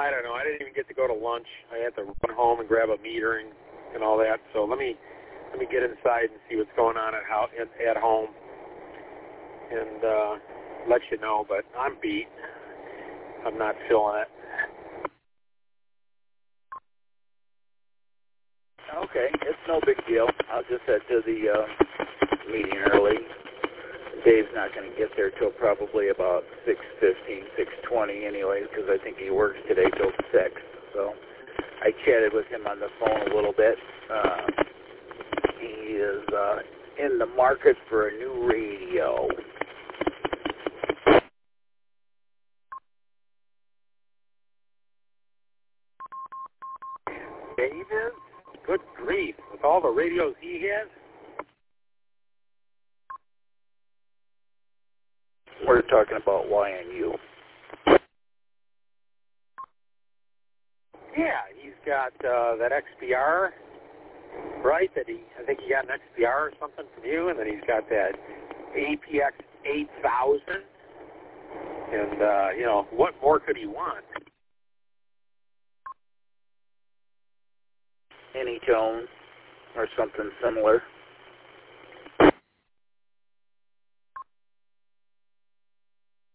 I don't know. I didn't even get to go to lunch. I had to run home and grab a meter and all that. So let me get inside and see what's going on at home, and let you know. But I'm beat. I'm not feeling it. Okay, it's no big deal. I'll just head to the meeting early. Dave's not going to get there till probably about 6:15, 6:20 anyway, because I think he works today till 6. So I chatted with him on the phone a little bit. He is in the market for a new radio. Dave is? Good grief. With all the radios he has? We're talking about YNU. Yeah, he's got that XPR, right? I think he got an XPR or something from you, and then he's got that APX 8000. And, what more could he want? Any tone or something similar.